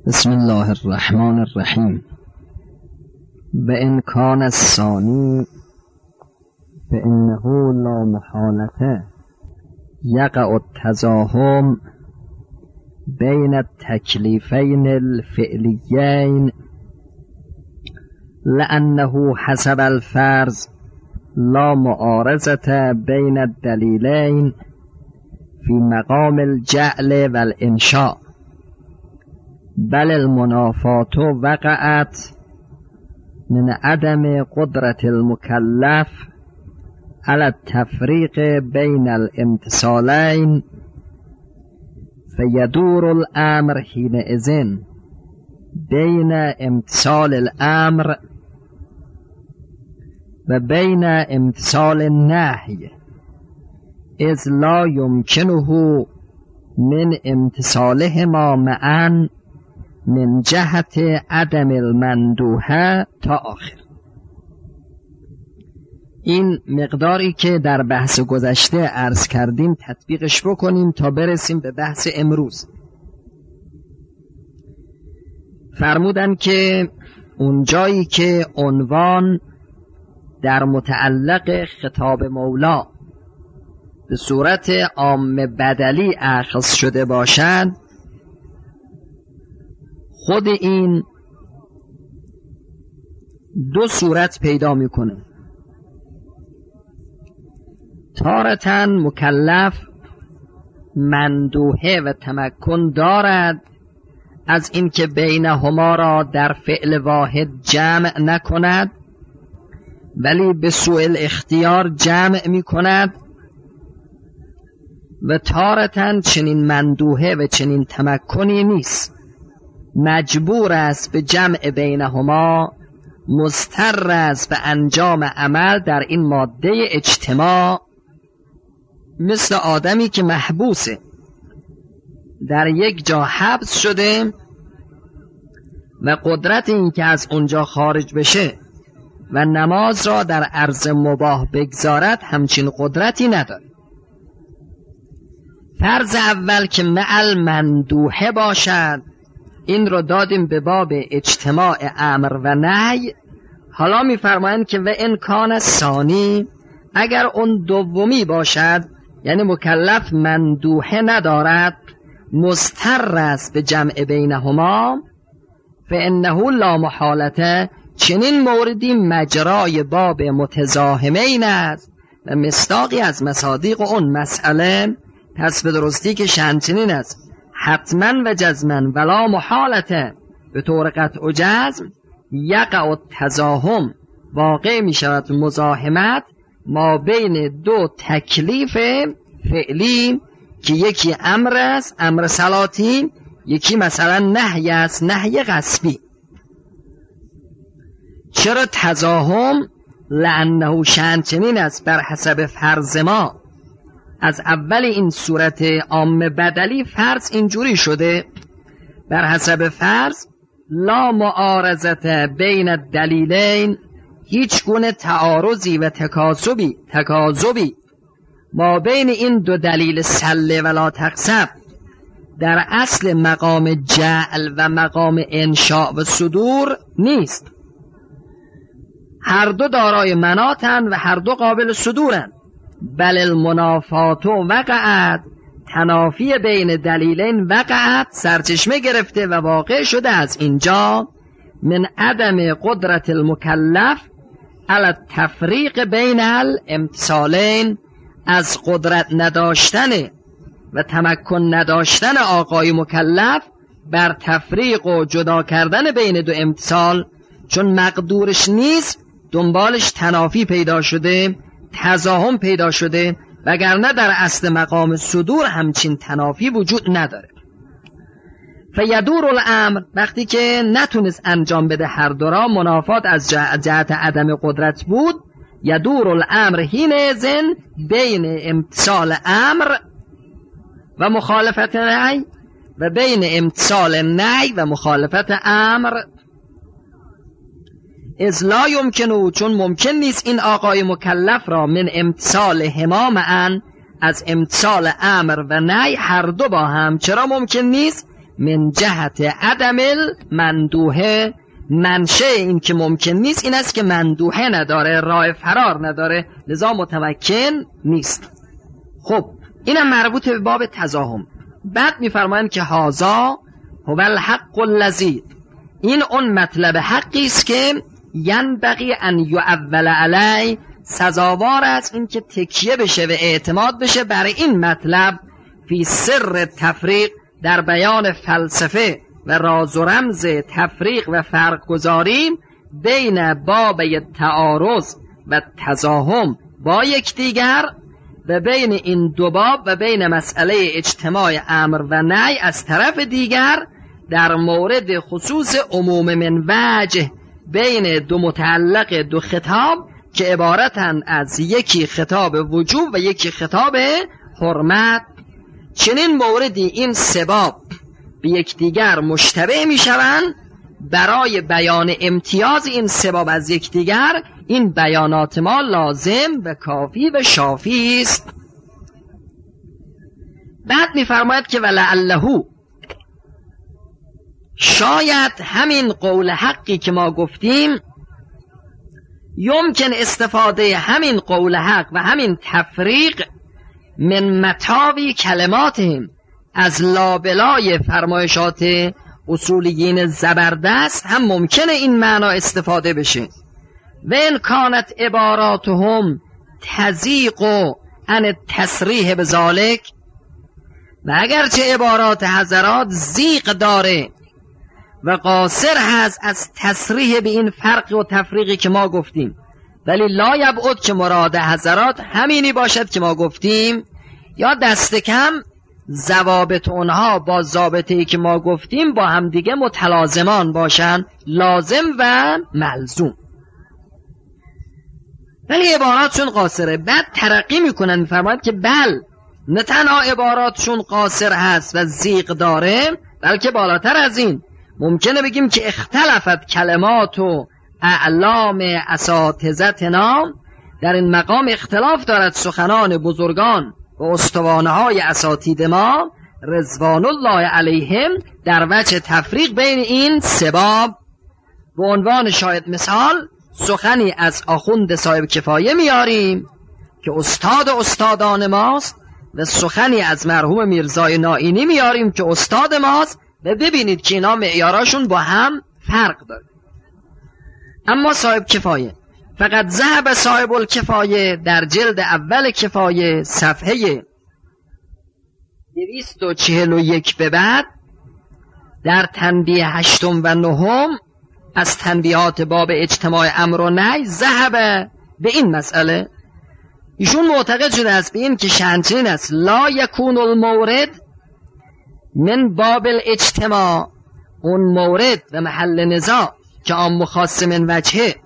بسم الله الرحمن الرحیم. به ان کان الثانی فانه لا محالة یقع التزاحم بین التکلیفین الفعلیین لأنه حسب الفرض لا معارضة بین الدلیلین فی مقام الجعل والانشاء، بل المنافات وقعت من عدم قدرت المکلف على التفریق بین الامتثالین، فیدور الامر حینئذ بین امتثال الامر و بین امتثال النهی، اذ لا یمکنه من امتثالهما معا من جهت عدم المندوحه تا آخر. این مقداری که در بحث گذشته عرض کردیم تطبیقش بکنیم تا برسیم به بحث امروز. فرمودن که اون جایی که عنوان در متعلق خطاب مولا به صورت عام بدلی اخذ شده باشد، خود این دو صورت پیدا میکنه. تارتاً مکلف مندوحه و تمکن دارد از اینکه بینهما را در فعل واحد جمع نکند، ولی به سوء الاختیار جمع میکند، و تارتاً چنین مندوحه و چنین تمکنی نیست، مجبور است به جمع بینهما، مضطر است به انجام عمل در این ماده اجتماع، مثل آدمی که محبوسه، در یک جا حبس شده و قدرت این که از اونجا خارج بشه و نماز را در عرض مباح بگذارد همچین قدرتی نداره. فرض اول که معل مندوحه باشد، این رو دادیم به باب اجتماع امر و نهی. حالا میفرمایند که و ان کان الثانی، اگر اون دومی باشد، یعنی مکلف مندوحه ندارد، مضطر است به جمع بینهما، فانه لا محالة، چنین موردی مجرای باب متزاحمین است و مصداقی از مصادیق اون مسئله. پس به درستی که شنچنین است، حتما و جزما ولا محالته، به طور قطع و جزم، یقع التزاحم، واقع می شود مزاحمت ما بین دو تکلیف فعلی که یکی امر است، امر صلاتی، یکی مثلا نهی است، نهی غصبی. چرا تزاحم؟ لانه شنچنین است بر حسب فرض ما. از اول این صورت عام بدلی فرض اینجوری شده، بر حسب فرض لا معارضت بین الدلیلین، هیچ گونه تعارضی و تکاذبی ما بین این دو دلیل سله ولا تقسب در اصل مقام جعل و مقام انشاء و صدور نیست. هر دو دارای مناطن و هر دو قابل صدورن. بل المنافات وقعت، تنافی بین دلیلین وقعت، سرچشمه گرفته و واقع شده از اینجا، من عدم قدرت المکلف علی التفریق بین الامتثالین، از قدرت نداشتن و تمکن نداشتن آقای مکلف بر تفریق و جدا کردن بین دو امتثال، چون مقدورش نیست، دنبالش تنافی پیدا شده، تزاحم پیدا شده، وگرنه در اصل مقام صدور همچین تنافی وجود نداره. فیدور الامر، وقتی که نتونست انجام بده هر دو را، منافات از جهت عدم قدرت بود، یدور الامر حینئذ بین امتثال امر و مخالفت نهی و بین امتثال نهی و مخالفت امر، اذ لا یمکنه، چون ممکن نیست این آقای مکلف را من امتثال هما معا، از امتثال امر و نهی هر دو با هم. چرا ممکن نیست؟ من جهت عدم المندوحه، منشه این که ممکن نیست این است که مندوحه نداره، راه فرار نداره، لذا متمکن نیست. خب اینم مربوط به باب تزاحم. بعد میفرمایند که هازا هو الحق الذی، این اون مطلب حقی است که ینبغی ان یعول علی، سزاوار است این که تکیه بشه و اعتماد بشه برای این مطلب فی سر تفریق، در بیان فلسفه و راز و رمز تفریق و فرق گذاری بین باب تعارض و تزاحم با یکدیگر و بین این دو باب و بین مسئله اجتماع امر و نهی از طرف دیگر، در مورد خصوص عموم من وجه بین دو متعلق دو خطاب که عبارتن از یکی خطاب وجوب و یکی خطاب حرمت. چنین موردی این سه باب به یکدیگر مشتبه می شوند. برای بیان امتیاز این سه باب از یکدیگر این بیانات ما لازم و کافی و شافی است. بعد می فرماید که ولعله، شاید همین قول حقی که ما گفتیم یمکن استفاده همین قول حق و همین تفریق من متاوی کلماتهم، از لابلای فرمایشات اصولیین زبردست هم ممکنه این معنا استفاده بشه. و ان کانت عباراتهم تضیق عن التصریح بذالک، و اگرچه عبارات حضرات ضیق داره و قاصر هست از تصریح به این فرق و تفریقی که ما گفتیم، ولی لا یبعد که مراد حضرات همینی باشد که ما گفتیم، یا دست کم ضوابط اونها با ضابطه‌ای که ما گفتیم با هم دیگه متلازمان باشن، لازم و ملزوم. ولی عباراتشون قاصره. بعد ترقی میکنن، میفرماید که بل، نه تنها عباراتشون قاصر هست و ضیق داره، بلکه بالاتر از این ممکنه بگیم که اختلفت کلمات و اعلام اساتذتنا، در این مقام اختلاف دارد سخنان بزرگان و استوانه های اساتید ما رضوان الله علیهم در وجه تفریق بین این سه باب. به عنوان شاید مثال سخنی از آخوند صاحب کفایه میاریم که استاد استادان ماست و سخنی از مرحوم میرزای نائینی میاریم که استاد ماست، و ببینید که اینا معیاراشون با هم فرق داره. اما صاحب کفایه، فقط ذهب صاحب الکفایه در جلد اول کفایه صفحه 241 به بعد در تنبیه 8 و 9 از تنبیهات باب اجتماع امر و نهی ذهب به این مسئله. ایشون معتقد شده است به این که شأنچنین است لا یکون المورد من باب الاجتماع، اون مورد و محل نزاع که عام و خاص من وجهه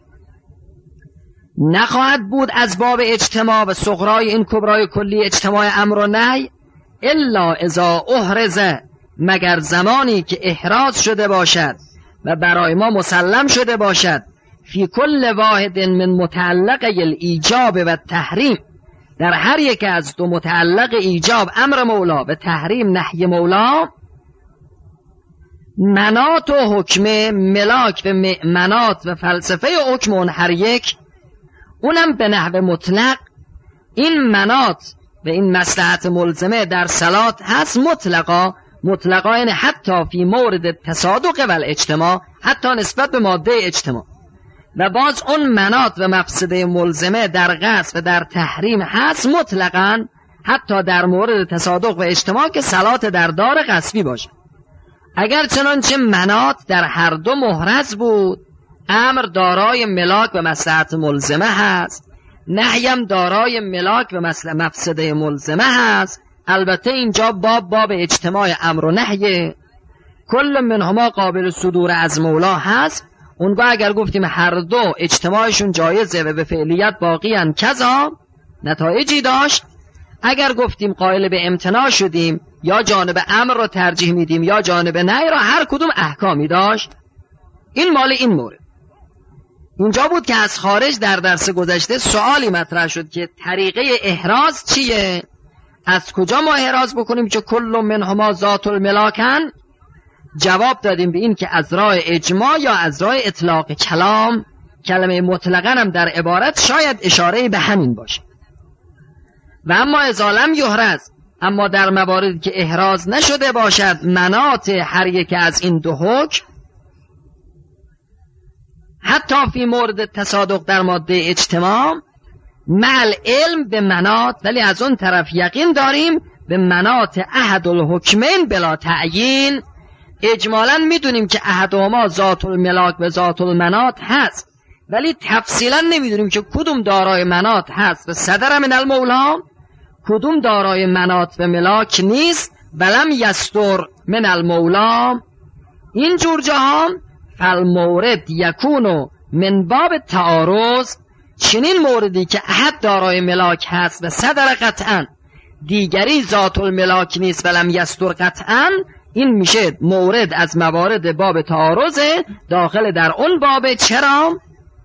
نخواهد بود از باب اجتماع و صغرای این کبرای کلی اجتماع امر و نهی، الا اذا احرز، مگر زمانی که احراز شده باشد و برای ما مسلم شده باشد فی کل واحد من متعلق الایجاب و تحریم، در هر یک از دو متعلق ایجاب امر مولا و تحریم نهی مولا، منات و حکم ملاک و منات و فلسفه حکم اون هر یک، اونم به نحو مطلق. این منات و این مصلحت ملزمه در صلات هست مطلقا یعنی حتی فی مورد تصادق و الاجتماع، حتی نسبت به ماده اجتماع. و باز اون منات و مفسده ملزمه در قصد و در تحریم هست مطلقا، حتی در مورد تصادق و اجتماع که صلات در دار غصبی باشه. اگر چنانچه منات در هر دو محرز بود، امر دارای ملاک و مصلحت ملزمه هست، نهیم دارای ملاک و مفسده ملزمه هست. البته اینجا باب اجتماع امر و نهی، کل منهما قابل صدور از مولا هست. اونگاه اگر گفتیم هر دو اجتماعشون جایزه و به فعلیت باقی ان کذا، نتایجی داشت. اگر گفتیم قائل به امتناع شدیم، یا جانب امر رو ترجیح میدیم یا جانب نهی را، هر کدوم احکامی داشت. این مال این مورد. اینجا بود که از خارج در درس گذشته سوالی مطرح شد که طریقه احراز چیه؟ از کجا ما احراز بکنیم که کل منهما ذات الملاکن؟ جواب دادیم به این که از راه اجماع یا از راه اطلاق کلام، کلمه مطلقاً هم در عبارت شاید اشاره به همین باشه. و اما اذا لم یحرز، اما در مواردی که احراز نشده باشد مناط هر یک از این دو حکم، حتی فی مورد تصادق در ماده اجتماع، مع علم به مناط، ولی از اون طرف یقین داریم به مناط احد الحکمین بلا تعیین. اجمالاً میدونیم که احدهما ذات الملاک و ذات المناط هست، ولی تفصیلاً نمیدونیم که کدوم دارای مناط هست و صدر من المولا، کدوم دارای مناط و ملاک نیست ولم یستر من المولا. این جور جاها فالمورد یکونو من باب تعارض، چنین موردی که احد دارای ملاک هست و صدر قطعا، دیگری ذات الملاک نیست ولم یستر قطعا، این میشه مورد از موارد باب تعارض داخل در اون باب. چرا؟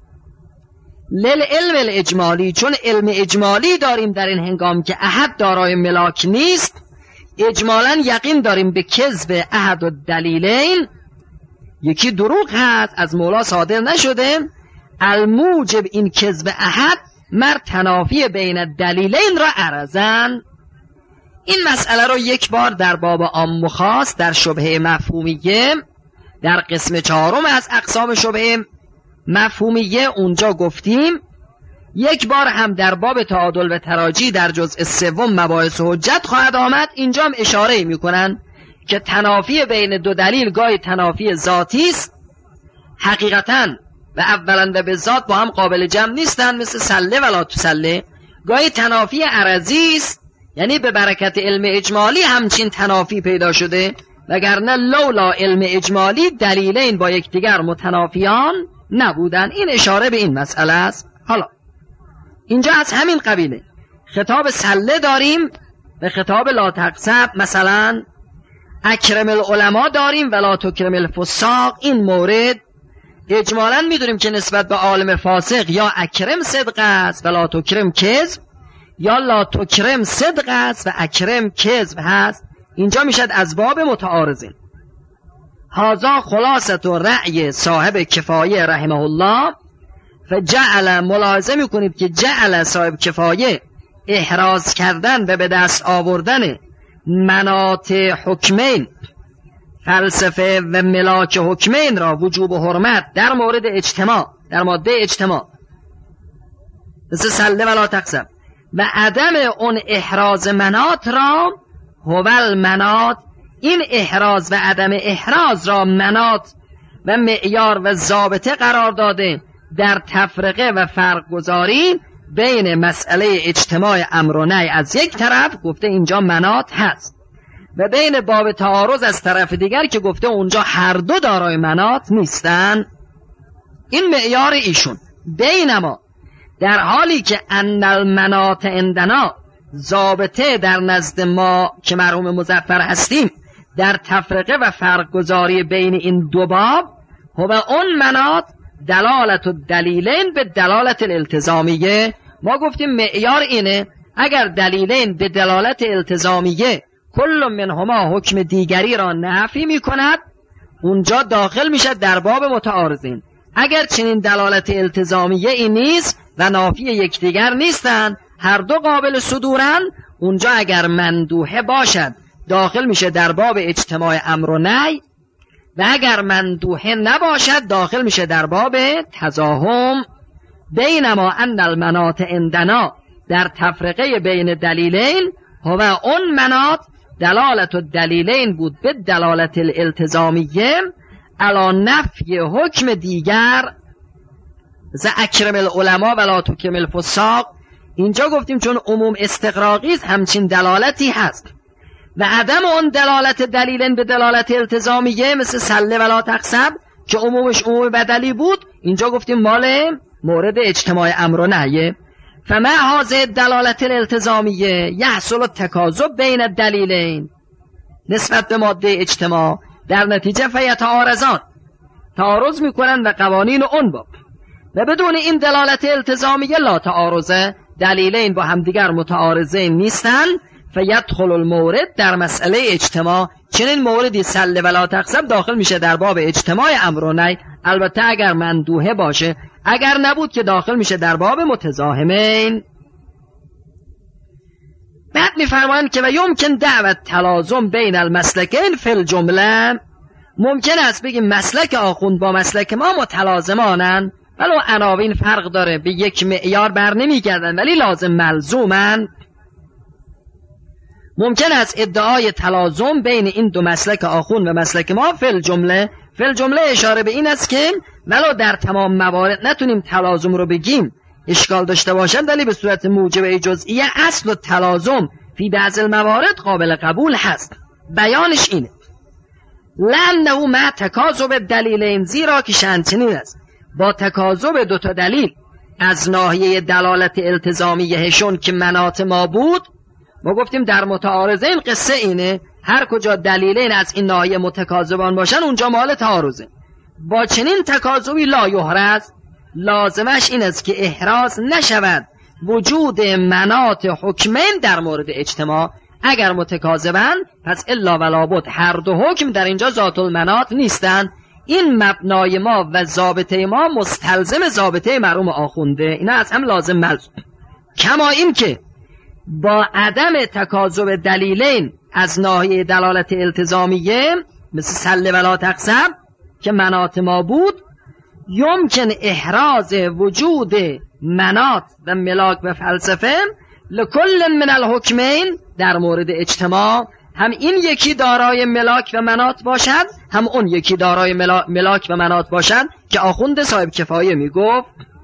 للعلم الاجمالی، چون علم اجمالی داریم در این هنگام که احد دارای ملاک نیست، اجمالا یقین داریم به کذب احد الدلیلین، یکی دروغ هست از مولا صادر نشده، الموجب این کذب احد مر تنافی بین الدلیلین را عرضن. این مسئله رو یک بار در باب عام و خاص در شبهه مفهومیه در قسم 4 از اقسام شبهه مفهومیه اونجا گفتیم، یک بار هم در باب تعادل و تراجی در جزء 3 مباحث حجت خواهد آمد. اینجا هم اشاره میکنن که تنافی بین دو دلیل گاهی تنافی ذاتی است، حقیقتاً و اولا و به ذات با هم قابل جمع نیستن، مثل سله ولا تسله. گاهی تنافی عرضی است، یعنی به برکت علم اجمالی همچین تنافی پیدا شده، وگرنه لولا علم اجمالی دلیلین با یکدیگر متنافیان نبودن. این اشاره به این مسئله است. حالا اینجا از همین قبیله خطاب سله داریم و خطاب لا تقسب، مثلا اکرم العلماء داریم ولا تکرم الفساق. این مورد اجمالاً میدونیم که نسبت به عالم فاسق یا اکرم صدق است ولا تکرم کذب، یا لا تکرم صدق است و اکرم کذب هست. اینجا میشد از باب متعارضین. هذا خلاصت و رأی صاحب کفایه رحمه الله. فجعل، ملاحظه میکنید که جعل صاحب کفایه احراز کردن و به دست آوردن مناط حکمین، فلسفه و ملاک حکمین را وجوب و حرمت در مورد اجتماع، در ماده اجتماع مثل سله ولا تقسم، و عدم اون احراز مناط را هول مناط، این احراز و عدم احراز را مناط و معیار و ضابطه قرار داده در تفرقه و فرق گذاری بین مسئله اجتماع امر و نهی از یک طرف، گفته اینجا مناط هست، و بین باب تعارض از طرف دیگر که گفته اونجا هر دو دارای مناط نیستن. این معیار ایشون. بینما در حالی که ان المناط عندنا، ضابطه در نزد ما که مرحوم مظفر هستیم در تفرقه و فرق گذاری بین این دو باب، و اون مناط دلالت و دلیلین به دلالت الالتزامیه. ما گفتیم معیار اینه اگر دلیلین به دلالت التزامیه کل منهما حکم دیگری را نفی می کند، اونجا داخل میشه در باب متعارضین. اگر چنین دلالت التزامیه ای نیست و نافی یکدیگر نیستن، هر دو قابل صدورن، اونجا اگر مندوحه باشد داخل میشه در باب اجتماع امر و نهی، و اگر مندوحه نباشد داخل میشه در باب تزاحم. بینما ان المناط عندنا در تفرقه بین دلیلین، و اون مناط دلالت و دلیلین بود به دلالت الالتزامیه علا نفی حکم دیگر، ز اکرم العلماء ولا تکرم الفساق. اینجا گفتیم چون عموم استقراقی است همچین دلالتی هست، و عدم اون دلالت دلیلین به دلالت التزامیه مثل سله ولا تقسب که عمومش عموم بدلی بود، اینجا گفتیم مال مورد اجتماع امر و نهیه. فما هذه دلالت الالتزامیه یحصل التکاذب بین الدلیلین، نسبت به ماده اجتماع در نتیجه فیتعارضان، تعارض میکنن و قوانین اون باب، و بدون این دلالت التزامیه لا تعارضه، دلیلین با همدیگر متعارضین نیستن، فیدخل المورد در مسئله اجتماع، چنین موردی سل ولا تقسم داخل میشه در باب اجتماع امر و نهی، البته اگر مندوحه باشه، اگر نبود که داخل میشه در باب متزاحمین. بعد میفرمایند که و یمکن دعوت تلازم بین المسلکین فی الجمله، ممکن است بگیم مسلک آخوند با مسلک ما متلازمانن، ولو عناوین فرق داره، به یک معیار بر نمیگردن ولی لازم ملزومن. ممکن است ادعای تلازم بین این دو مسلک آخوند و مسلک ما فی الجمله، فی الجمله اشاره به این است که ولو در تمام موارد نتونیم تلازم رو بگیم، اشکال داشته باشد، ولی به صورت موجبه جزئیه اصل و تلازم فی بعض الموارد قابل قبول هست. بیانش اینه لأنه مع تکاذب دلیلین، زیرا که شنچنین است با تکاذب دو تا دلیل از ناحیه دلالت التزامیهشون که مناط ما بود. ما گفتیم در متعارضین قصه اینه، هر کجا دلیلین از این ناحیه متکاذبان باشن اونجا مال تعارضه. با چنین تکاذبی لا یحرز، لازمش این است که احراز نشود وجود مناط حکمین در مورد اجتماع. اگر متکاذبن پس الا ولا بد هر دو حکم در اینجا ذات المناط نیستن. این مبنای ما و ضابطه ما مستلزم ضابطه مرحوم آخونده، اینا از هم لازم ملزوم. کما این که با عدم تکاذب دلیلین از ناحیه دلالت التزامیه مثل سل ولا تقسم که مناط ما بود، یمکن احراز وجود مناط و ملاک و فلسفه لکل من الحکمین در مورد اجتماع، هم این یکی دارای ملاک و مناط باشد، هم اون یکی دارای ملاک و مناط باشد که آخوند صاحب کفایه می گفت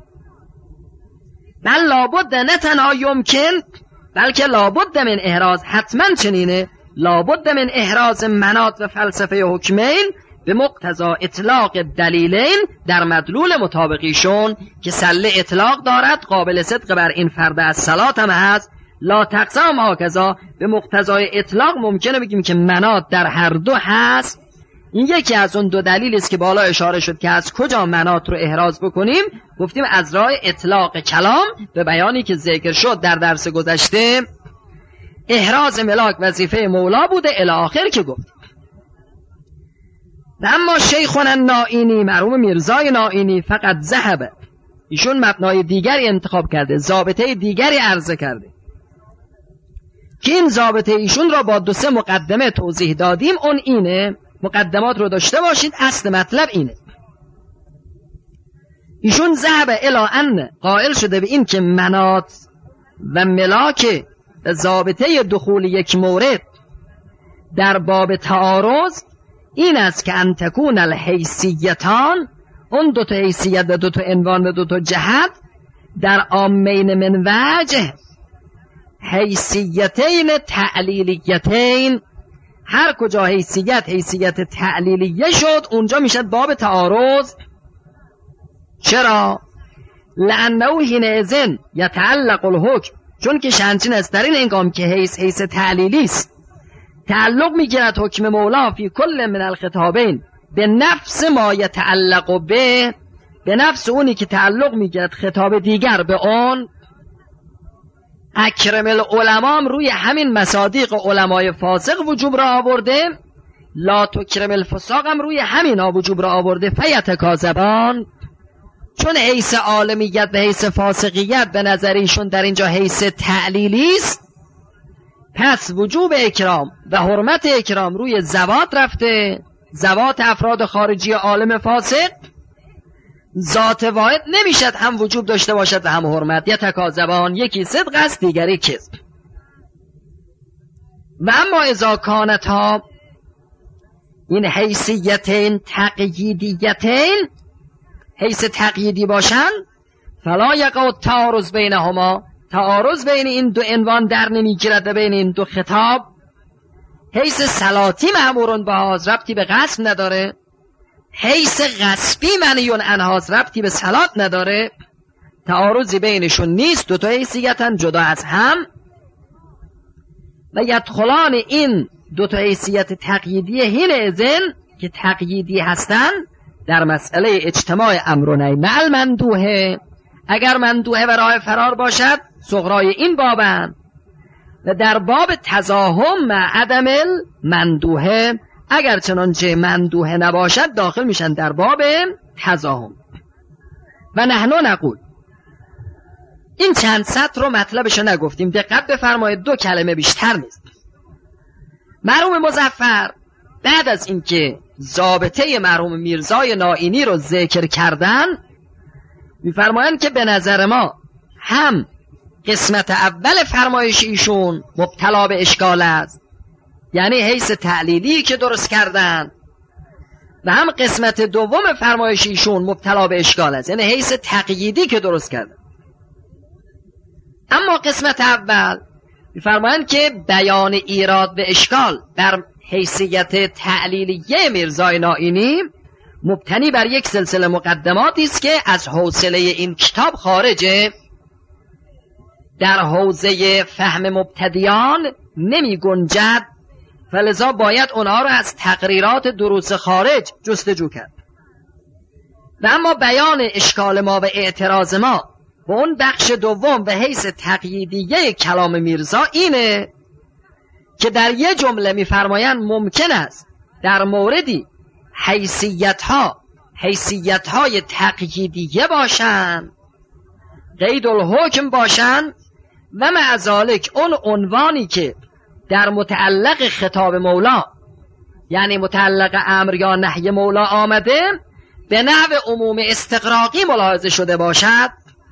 بل لابد نه تنها یمکن بلکه لابد من احراز، حتما چنینه، لابد من احراز مناط و فلسفه حکمین به مقتضا اطلاق دلیلین در مدلول مطابقیشون که سله اطلاق دارد، قابل صدق بر این فرد از صلات هم هست. لا تقسم هاکذا به مقتضای اطلاق ممکنه بگیم که مناط در هر دو هست. این یکی از اون دو دلیل است که بالا اشاره شد که از کجا مناط رو احراز بکنیم. گفتیم از راه اطلاق کلام به بیانی که ذکر شد در درس گذشته، احراز ملاک وظیفه مولا بوده الی آخر که گفت. اما شیخون نائینی، مرحوم میرزای نائینی، فقط ذهب، ایشون مبنای دیگری انتخاب کرده، ضابطه دیگری عرضه کرده که این ضابطه ایشون را با 2-3 مقدمه توضیح دادیم. اون اینه، مقدمات رو داشته باشید، اصل مطلب اینه. ایشون ذهب الی ان، قائل شده به این که مناط و ملاک ضابطه دخول یک مورد در باب تعارض این است که ان تکون الحیثیتان، اون 2 تا حیثیت و 2 تا عنوان و 2 تا جهت در عامین من وجه حیثیتین تعلیلیتین، هر کجا حیثیت تعلیلیه شد اونجا میشد باب تعارض. چرا؟ لانه حینئذ یتعلق الحکم، چون که شنچین است در این هنگام که حیث تعلیلی است تعلق میگیرد حکم مولا فی کل من الخطابین به نفس ما یتعلق به نفس اونی که تعلق میگیرد خطاب دیگر به اون. اکرم العلماء روی همین مصادیق علمای فاسق وجوب را آورده، لا تکرم الفساق هم روی همین وجوب را آورده. فیتکاذبان، چون حیث عالمیت و حیث فاسقیت به نظریشون در اینجا حیث تعلیلی است، پس وجوب اکرام و حرمت اکرام روی زوات رفته، زوات افراد خارجی عالم فاسق. ذات واحد نمیشد هم وجوب داشته باشد و هم حرمت. یتکاذبان، یکی صدق است دیگری کذب. و اما اذا کانتا، این حیثیتین تقییدیتین، حیث تقییدی باشن، فلا یقع تعارض بینهما، تعارض بین این 2 عنوان در نمیگیرد و بین این 2 خطاب. حیث صلاتی مأمورون بهاز، ربطی به غصب نداره. حیث غصبی منیون انهاز، ربطی به صلات نداره. تعارضی بینشون نیست، 2 تا حیثیتن جدا از هم. و یدخلان این 2 تا حیثیت تقییدی حینئذ که تقییدی هستن در مسئله اجتماع امر و نهی مع المندوحه. اگر مندوحه و راه فرار باشد صغرای این بابن. و در باب تزاحم عدم المندوحه، اگر چنانچه مندوحه نباشد داخل میشن در باب تزاحم. و نحن نقول، این چند سطر رو مطلبشو نگفتیم، دقت بفرمایید، 2 کلمه بیشتر نیست. مرحوم مظفر بعد از اینکه ضابطه مرحوم میرزای نائینی رو ذکر کردن میفرمایند که به نظر ما هم قسمت اول فرمایش ایشون مبتلا به اشکال است، یعنی حیث تعلیلی که درست کردن، و هم قسمت دوم فرمایش ایشون مبتلا به اشکال است، یعنی حیث تقییدی که درست کردن. اما قسمت اول میفرمایند که بیان ایراد به اشکال در حیثیت تعلیلیه میرزای نائینی مبتنی بر یک سلسله مقدماتی است که از حوصله این کتاب خارجه، در حوزه فهم مبتدیان نمی گنجد، فلذا باید اونها رو از تقریرات دروس خارج جستجو کرد. و اما بیان اشکال ما و اعتراض ما و اون بخش دوم به حیث تقییدیه کلام میرزا اینه که در یه جمله میفرمایند ممکن است در موردی حیثیت‌های تقییدیه باشن، قید الحکم باشن، و مع ذالک اون عنوانی که در متعلق خطاب مولا، یعنی متعلق امر یا نهی مولا آمده، به نحو عموم استغراقی ملاحظه شده باشد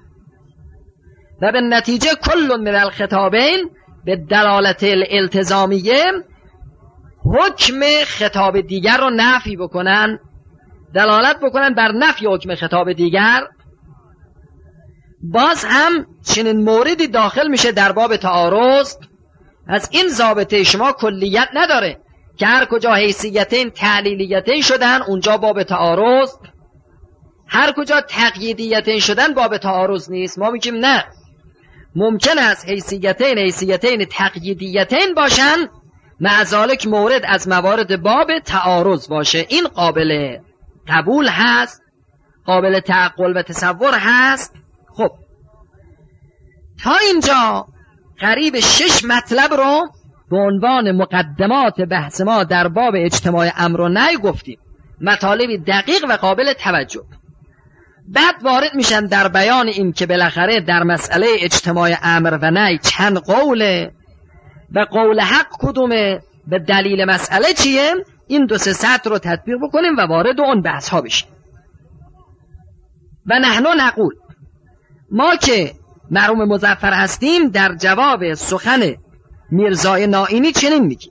و به نتیجه کل من الخطابین به دلالت الالتزامیه حکم خطاب دیگر رو نفی بکنن، دلالت بکنن بر نفی حکم خطاب دیگر. باز هم چنین موردی داخل میشه در باب تعارض. از این ضابطه شما کلیت نداره که هر کجا حیثیتین تعلیلیتین شدن اونجا باب تعارض، هر کجا تقییدیتین شدن باب تعارض نیست. ما میگیم نه، ممکن است حیثیتین تقییدیتین باشن، مع ذالک مورد از موارد باب تعارض باشه. این قابل قبول هست، قابل تعقل و تصور هست. خب تا اینجا قریب 6 مطلب رو به عنوان مقدمات بحث ما در باب اجتماع امر و نهی گفتیم، مطالبی دقیق و قابل توجه. بعد وارد میشن در بیان این که بالاخره در مسئله اجتماع امر و نهی چند قوله و قول حق کدومه، به دلیل مسئله چیه. این 2-3 سطر رو تطبیق بکنیم و وارد اون بحث ها بشیم. و نحن نقول، ما که مرحوم مظفر هستیم در جواب سخن میرزای نائینی چنین میگیم: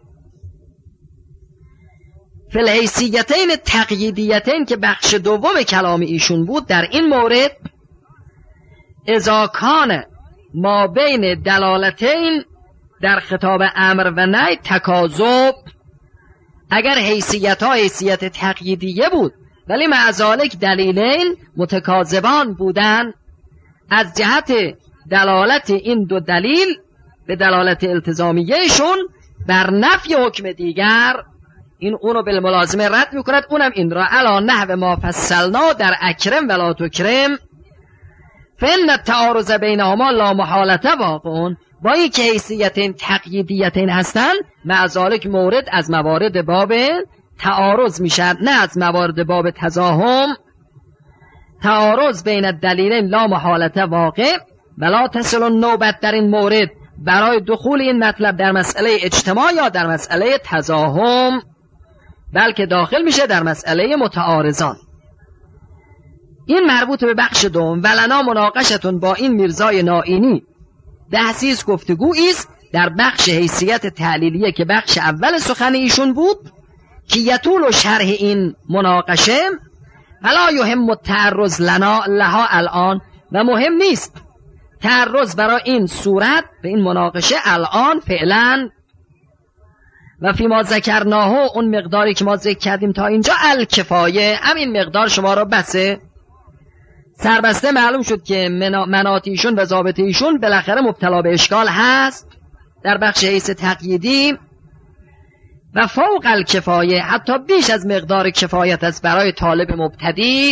فی الحیثیتین تقییدیتین که بخش دوم کلام ایشون بود، در این مورد اذا کان ما بین دلالتین در خطاب امر و نهی تکاذب، اگر حیثیت تقییدیه بود ولی مع ذالک دلیلین متکاذبان بودن، از جهت دلالت این 2 دلیل به دلالت التزامیهشون بر نفی حکم دیگر، این اونو بالملازمه رد میکند. اونم این را علا نحو ما فصلنا در اکرم ولا تکرم فإن التعارض بینهما لا محالة واقع. با این که حیثیتین تقییدیتین هستن، مع ذالک مورد از موارد باب تعارض میشد، نه از موارد باب تزاحم. تعارض بین الدلیلین لا محالة واقع ولا تصل النوبت در این مورد برای دخول این مطلب در مسئله اجتماع یا در مسئله تزاحم، بلکه داخل میشه در مسئله متعارضان. این مربوط به بخش دوم. ولنا مناقشتون با این میرزای نائینی بحثیست، گفتگویی است در بخش حیثیت تعلیلیه که بخش اول سخن ایشون بود، که یطول و شرح این مناقشه ولا یهم التعرض لها الان، و مهم نیست تعرض برای این صورت به این مناقشه الان فعلا. و فی ما ذکرناه، اون مقداری که ما ذکر کردیم تا اینجا الکفایه، همین مقدار شما را بسه. سربسته معلوم شد که مناطیشون و ضابطیشون بالاخره مبتلا به اشکال هست در بخش حیث تقییدی، و فوق الکفایه حتی بیش از مقدار کفایت است برای طالب مبتدی.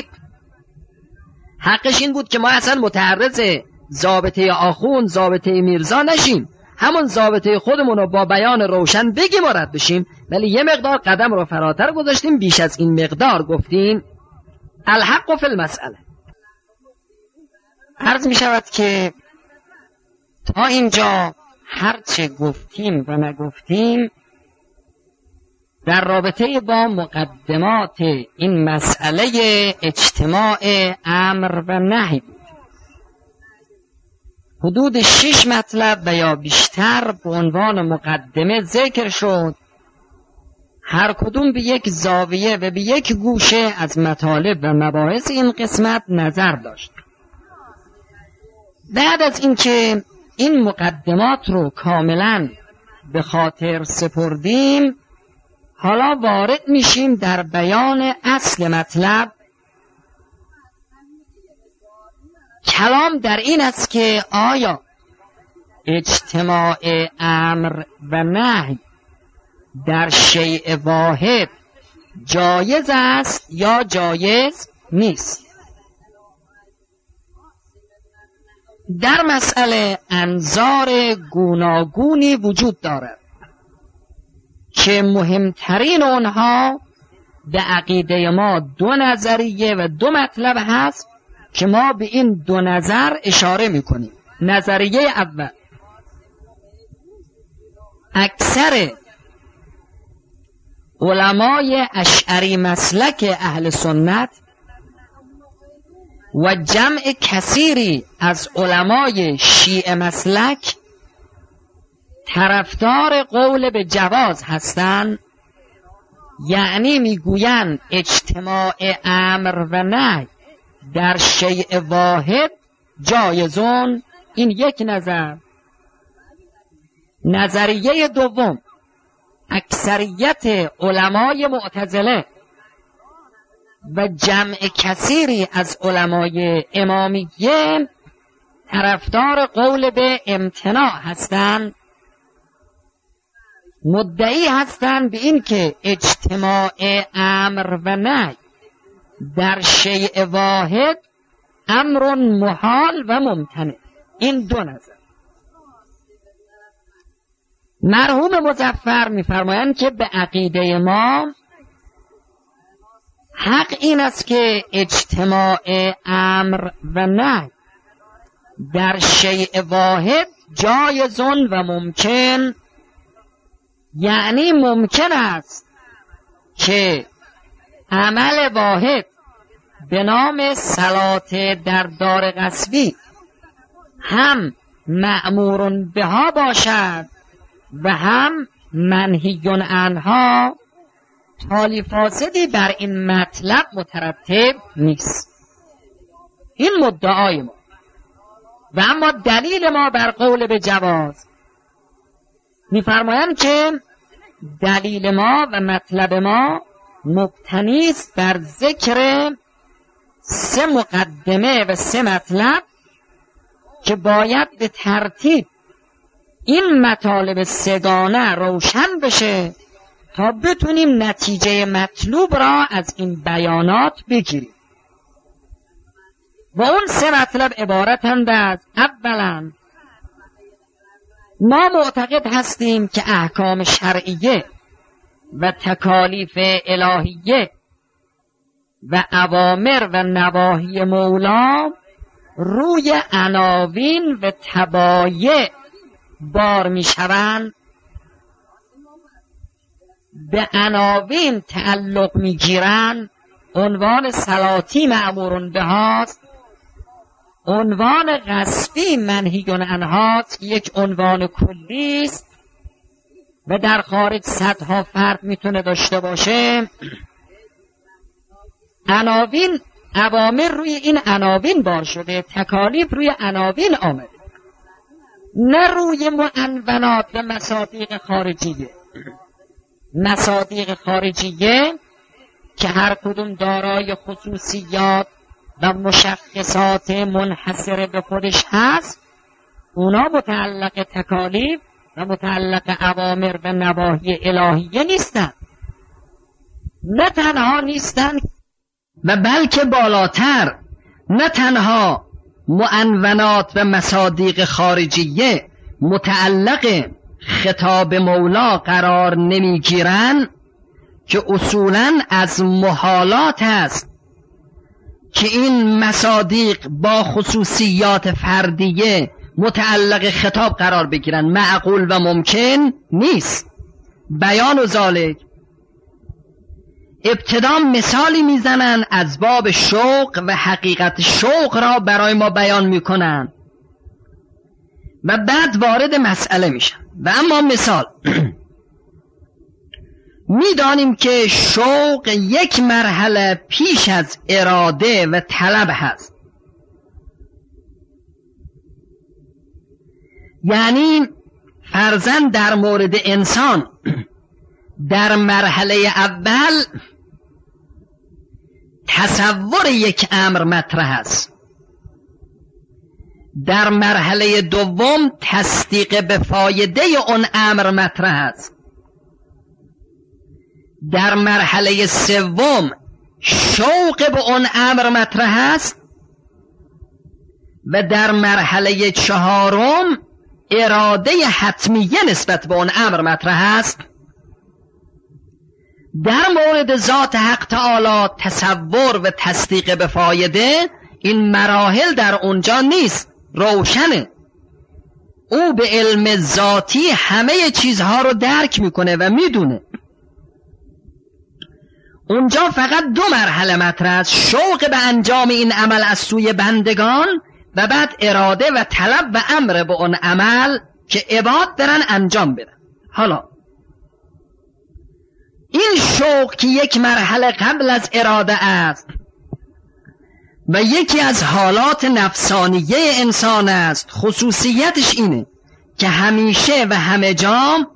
حقش این بود که ما اصلا متعرض ضابطه آخوند، ضابطه میرزا نشیم، همون ضابطه خودمون رو با بیان روشن بگیم و رد بشیم، ولی یه مقدار قدم رو فراتر گذاشتیم، بیش از این مقدار گفتیم الحق فی المسئله. عرض می شود که تا اینجا هرچه گفتیم و نگفتیم در رابطه با مقدمات این مسئله اجتماع امر و نهی بود. حدود 6 مطلب و یا بیشتر به عنوان مقدمه ذکر شد، هر کدوم به یک زاویه و به یک گوشه از مطالب و مباحث این قسمت نظر داشت. بعد از اینکه این مقدمات رو کاملا به خاطر سپردیم، حالا وارد میشیم در بیان اصل مطلب. کلام در این است که آیا اجتماع امر و نهی در شیء واحد جایز است یا جایز نیست. در مسئله انظار گوناگونی وجود دارد که مهمترین آنها به عقیده ما 2 نظریه و 2 مطلب هست که ما به این 2 نظر اشاره میکنیم. نظریه اول، اکثر علمای اشعری مسلک اهل سنت و جمع کثیری از علمای شیعه مسلک طرفدار قول به جواز هستند، یعنی میگویند اجتماع امر و نهی در شیء واحد جایزون. این یک نظر. نظریه دوم، اکثریت علمای معتزله و جمع کثیری از علمای امامیه طرفدار قول به امتناع هستند، مدعی هستند به این که اجتماع امر و نهی در شیء واحد امر محال و ممتنع. این 2 نظر. مرحوم مظفر می‌فرمایند که به عقیده ما حق این است که اجتماع امر و نهی در شیء واحد جایزون و ممکن، یعنی ممکن است که عمل واحد به نام صلات در دار غصبی هم مأمور بها باشد و هم منهی عنها، حالی فاسدی بر این مطلب مترتب نیست. این مدعای ما. و اما دلیل ما بر قول به جواز، می‌فرمایند که دلیل ما و مطلب ما مبتنی است بر ذکر 3 مقدمه و 3 مطلب که باید به ترتیب این مطالب 3گانه روشن بشه تا بتونیم نتیجه مطلوب را از این بیانات بگیریم. و اون 3 مطلب عبارتند از: اولا، ما معتقد هستیم که احکام شرعیه و تکالیف الهیه و اوامر و نواهی مولا روی عناوین و تبایع بار می شوند. به عناوین تعلق می گیرند. عنوان صلاتی مأمور بهاست، عنوان غصبی منهی عنهاست که یک عنوان کلی است و در خارج صدها فرد میتونه داشته باشه. عناوین، اوامر روی این عناوین بار شده، تکالیف روی عناوین آمده، نه روی معنونات و مصادیق خارجیه. مصادیق خارجیه که هر کدوم دارای خصوصیات و مشخصات منحصره به خودش هست، اونا متعلق تکالیف و متعلق اوامر و نواهی الهیه نیستن. نه تنها نیستن و بلکه بالاتر، نه تنها معنونات و مصادیق خارجیه متعلق خطاب مولا قرار نمیگیرن که اصولاً از محالات است که این مصادیق با خصوصیات فردیه متعلق خطاب قرار بگیرن. معقول و ممکن نیست. بیان و ذالک، ابتدا مثالی میزنن از باب شوق و حقیقت شوق را برای ما بیان میکنن و بعد وارد مسئله میشن. و اما مثال میدانیم که شوق یک مرحله پیش از اراده و طلب هست. یعنی فرضاً در مورد انسان در مرحله اول تصور یک امر مطرح است، در مرحله دوم تصدیق به فایده اون امر مطرح است، در مرحله سوم شوق به اون امر مطرح است و در مرحله چهارم اراده حتمیه نسبت به اون امر مطرح است. در مورد ذات حق تعالی تصور و تصدیق به فایده این مراحل در اونجا نیست، روشنه. او به علم ذاتی همه چیزها رو درک میکنه و میدونه. اونجا فقط دو مرحله مطرح است، شوق به انجام این عمل از سوی بندگان و بعد اراده و طلب و امر به اون عمل که عباد دارن انجام بدن. حالا این شوق که یک مرحله قبل از اراده است و یکی از حالات نفسانیه انسان است، خصوصیتش اینه که همیشه و همه جا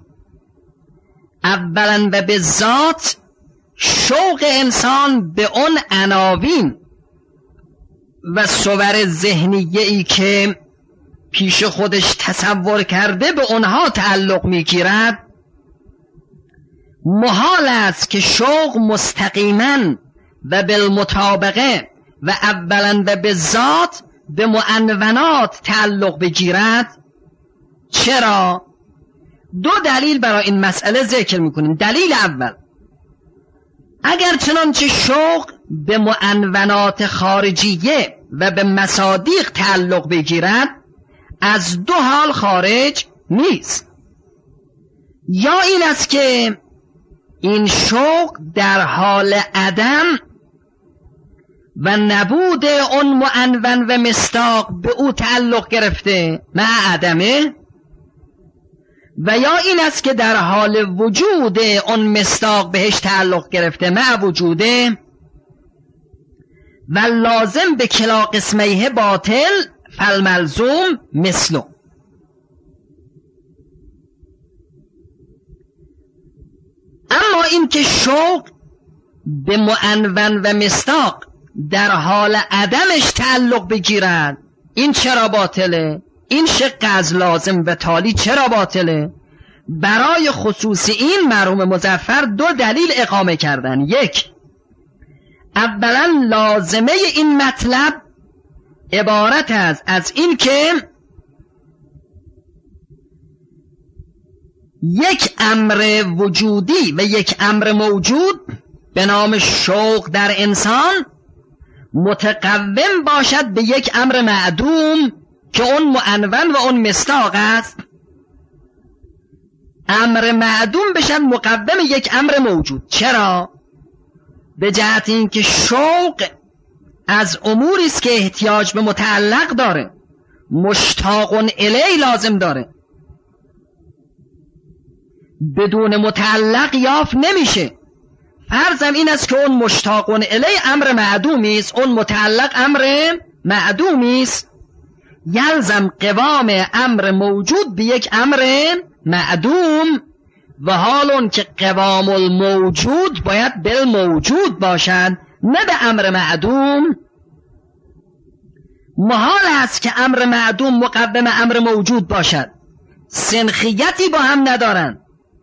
اولا و به ذات شوق انسان به اون عناوین و صور ذهنیه‌ای که پیش خودش تصور کرده به اونها تعلق میگیرد. محال است که شوق مستقیما و بالمطابقه و اولا و به ذات به معنونات تعلق بگیرد. چرا؟ دو دلیل برای این مسئله ذکر میکنیم. دلیل اول، اگر چنانچه شوق به معنونات خارجیه و به مصادیق تعلق بگیرد از دو حال خارج نیست. یا این است که این شوق در حال عدم و نبود اون معنون و مصداق به او تعلق گرفته مع عدمه، و یا این است که در حال وجود اون مصداق بهش تعلق گرفته مع وجوده و لازم به کلا قسمیه باطل فالملزوم مثلو. اما این که شوق به معنون و مصداق در حال عدمش تعلق بگیرد، این چرا باطله؟ این شق از لازم و تالی چرا باطله؟ برای خصوص این مرحوم مظفر دو دلیل اقامه کردن. یک، اولا لازمه این مطلب عبارت است از این که یک امر وجودی و یک امر موجود به نام شوق در انسان متقوم باشد به یک امر معدوم که اون معنون و اون مصداق است. امر معدوم بشد مقوم یک امر موجود. چرا؟ به جهت این که شوق از اموری است که احتیاج به متعلق داره، مشتاق الیه لازم داره، بدون متعلق یافت نمیشه. فرضم این است که اون مشتاق الیه امر معدومی است، اون متعلق امر معدومی است، یلزم قوام امر موجود به یک امر معدوم و حال اون که قوام الموجود باید بالموجود باشد نه به امر معدوم. محال است که امر معدوم مقوم امر موجود باشد، سنخیتی با هم ندارن،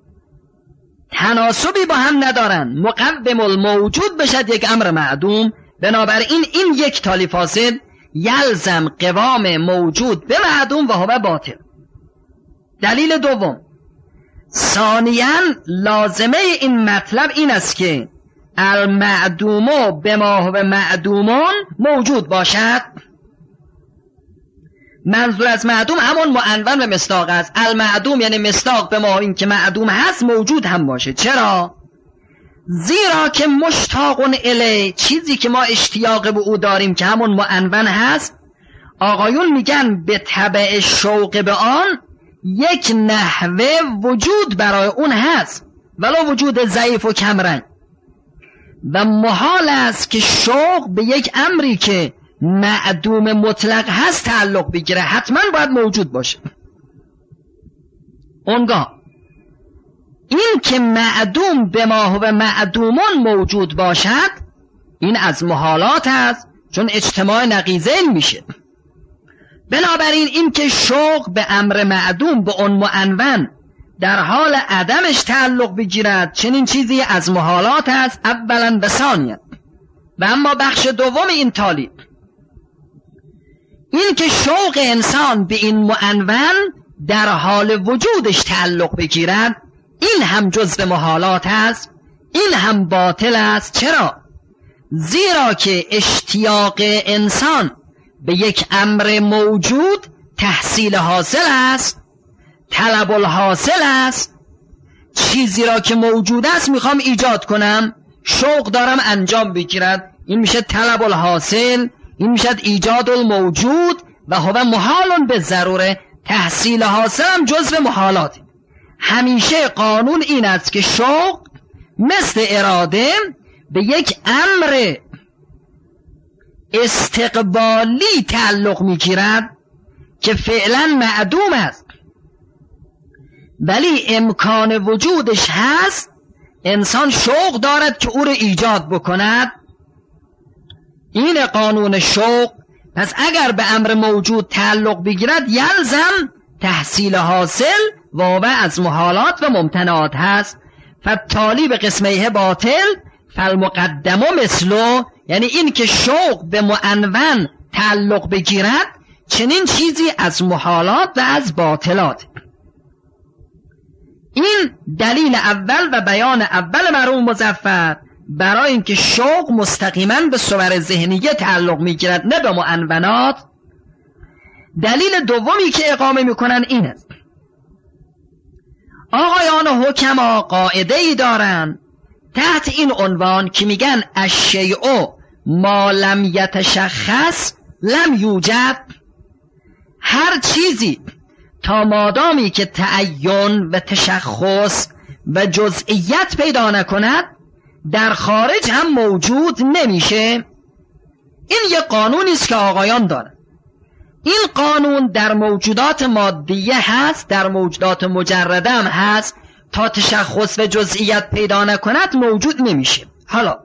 تناسبی با هم ندارن، مقوم الموجود بشد یک امر معدوم. بنابراین این یک تالی فاسد یلزم قوام موجود به معدوم و هو باطل. دلیل دوم، ثانیاً لازمه این مطلب این است که المعدوم بما هو معدومون موجود باشد. منظور از معدوم همون معنون و مصداق است. المعدوم یعنی مصداق به ما این که معدوم هست موجود هم باشه. چرا؟ زیرا که مشتاق الی، چیزی که ما اشتیاق به او داریم که همون معنون هست، آقایون میگن به تبع شوق به آن یک نحوه وجود برای اون هست، ولو وجود ضعیف و کمرنگ، و محال است که شوق به یک امری که معدوم مطلق هست تعلق بگیره، حتما باید موجود باشه. اونگاه این که معدوم به ما هو معدومون موجود باشد، این از محالات است، چون اجتماع نقیضین میشه. بنابراین این که شوق به امر معدوم به اون معنون در حال عدمش تعلق بگیرد، چنین چیزی از محالات است اولا و ثانیا. و اما بخش دوم این طالب، این که شوق انسان به این معنون در حال وجودش تعلق بگیرد، این هم جزء محالات است، این هم باطل است. چرا؟ زیرا که اشتیاق انسان به یک امر موجود تحصیل حاصل است، طلب الحاصل است. چیزی را که موجود است میخوام ایجاد کنم، شوق دارم انجام بگیرد، این میشه طلب الحاصل، این میشه ایجاد الموجود و هو محال به ضروره. تحصیل حاصل هم جزء محالات. همیشه قانون این است که شوق مثل اراده به یک امر استقبالی تعلق میگیرد که فعلا معدوم است، ولی امکان وجودش هست. انسان شوق دارد که او را ایجاد بکند، این قانون شوق. پس اگر به امر موجود تعلق بگیرد یلزم تحصیل حاصل و از محالات و ممتنعات هست. فالتالی به قسمه باطل فالمقدم مثلو، یعنی این که شوق به معنون تعلق بگیرد چنین چیزی از محالات و از باطلات. این دلیل اول و بیان اول مرحوم مظفر برای اینکه شوق مستقیما به صور ذهنیه تعلق میگیرد نه به معنونات. دلیل دومی که اقامه میکنن این است، آقایان حکما قاعده ای دارن تحت این عنوان که میگن الشیء ما لم یتشخص لم یوجد. هر چیزی تا مادامی که تعین و تشخص و جزئیت پیدا نکند در خارج هم موجود نمیشه. این یک قانونی است که آقایان دارن. این قانون در موجودات مادیه هست، در موجودات مجرده هم هست. تا تشخص و جزئیت پیدا نکند موجود نمیشه. حالا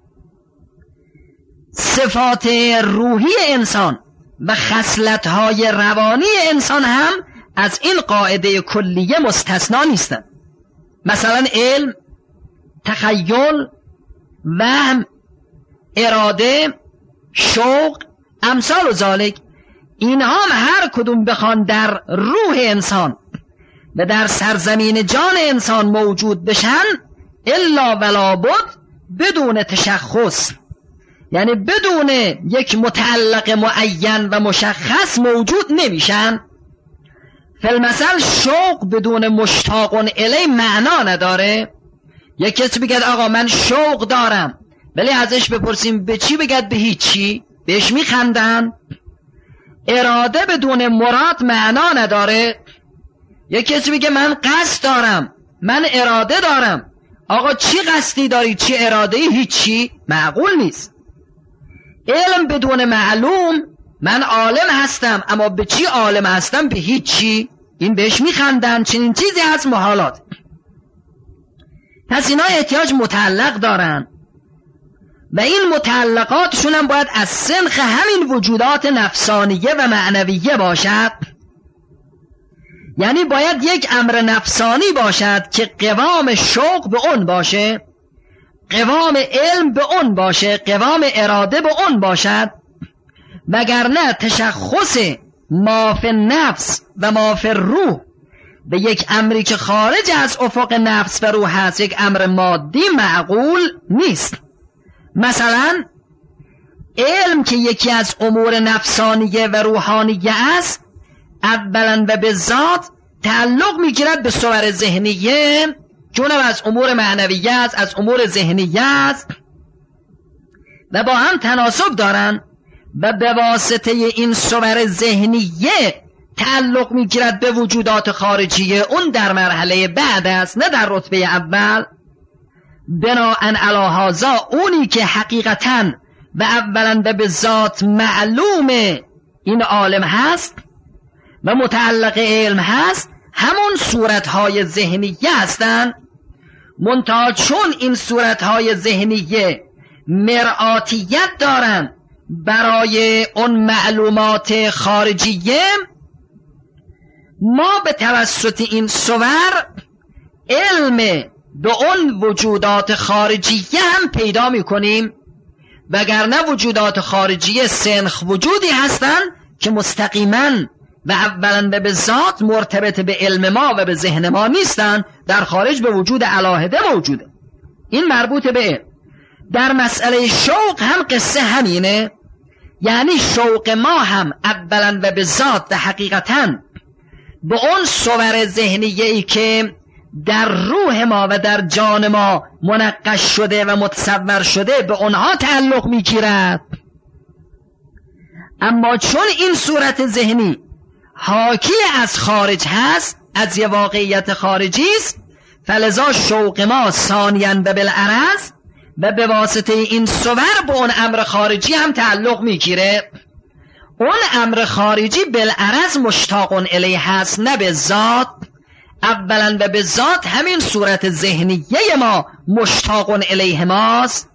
صفات روحی انسان و خصلت‌های روانی انسان هم از این قاعده کلیه مستثنا نیستند. مثلا علم، تخیل، وهم، اراده، شوق، امثال و ذالک، اینها هم هر کدوم بخوان در روح انسان و در سرزمین جان انسان موجود بشن الا ولا بد بدون تشخص، یعنی بدون یک متعلق معین و مشخص موجود نمیشن. فالمثل شوق بدون مشتاق الی معنا نداره. یک کسی بگد آقا من شوق دارم، ولی ازش بپرسیم به چی، بگد به هیچی، بهش میخندن. اراده بدون مراد معنا نداره. یک کسی بگه من قصد دارم، من اراده دارم، آقا چی قصدی داری، چی اراده ای؟ هیچی، معقول نیست. علم بدون معلوم، من عالم هستم اما به چی عالم هستم؟ به هیچی، این بهش میخندن. چنین چیزی هست محالات. پس اینا احتیاج متعلق دارن و این متعلقاتشون هم باید از سنخ همین وجودات نفسانیه و معنویه باشد. یعنی باید یک امر نفسانی باشد که قوام شوق به اون باشه، قوام علم به اون باشه، قوام اراده به اون باشد، وگرنه تشخص ما فی النفس و ما فی الروح به یک امری که خارج از افق نفس و روح هست، یک امر مادی معقول نیست. مثلا علم که یکی از امور نفسانیه و روحانیه است، اولا و به ذات تعلق میگیرد به صور ذهنیه، چون از امور معنویه است، از امور ذهنیه است و با هم تناسب دارن و به واسطه این صور ذهنیه تعلق میگیرد به وجودات خارجیه. اون در مرحله بعد است، نه در رتبه اول. بناءً علی هذا اونی که حقیقتاً و اولا و به ذات معلوم این عالم هست و متعلق علم هست، همون صورتهای ذهنیه هستند. منتها چون این صورتهای ذهنیه مرآتیت دارن برای اون معلومات خارجیه، ما به توسط این صور علم به اون وجودات خارجیه هم پیدا میکنیم، وگرنه وجودات خارجیه سنخ وجودی هستند که مستقیما و اولا و به ذات مرتبط به علم ما و به ذهن ما نیستن، در خارج به وجود علاهده موجوده. این مربوط به علم. در مسئله شوق هم قصه همینه، یعنی شوق ما هم اولا و به ذات و حقیقتاً به اون صور ذهنیه‌ای که در روح ما و در جان ما منقش شده و متصور شده به اونها تعلق میگیرد. اما چون این صورت ذهنی حاکی از خارج هست، از یه واقعیت خارجی است، فلذا شوق ما ثانیاً و بالعرض و به واسطه این صور به اون امر خارجی هم تعلق میگیره. اون امر خارجی بالعرض مشتاق الیه هست، نه به ذات. اولا و به ذات همین صورت ذهنیه ما مشتاق الیه ماست.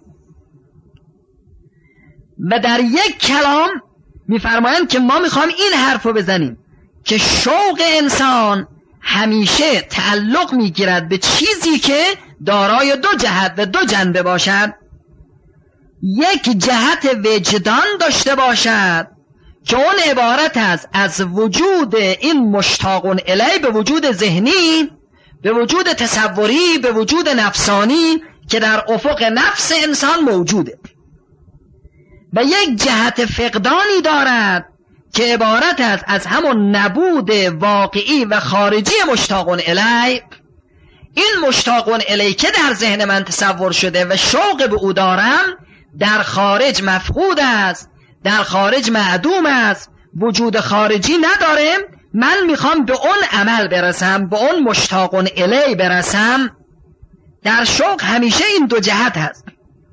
و در یک کلام میفرمایند که ما میخوام این حرف رو بزنیم که شوق انسان همیشه تعلق میگیرد به چیزی که دارای دو جهت و دو جنبه باشد. یک جهت وجدان داشته باشد که اون عبارت است از وجود این مشتاق الیه به وجود ذهنی، به وجود تصوری، به وجود نفسانی که در افق نفس انسان موجوده. و یک جهت فقدانی دارد که عبارت است از همون نبود واقعی و خارجی مشتاق الیه. این مشتاق الیه که در ذهن من تصور شده و شوق به او دارم، در خارج مفقود است، در خارج معدوم است، وجود خارجی نداره. من میخوام به اون عمل برسم، به اون مشتاق الیه برسم. در شوق همیشه این دو جهت هست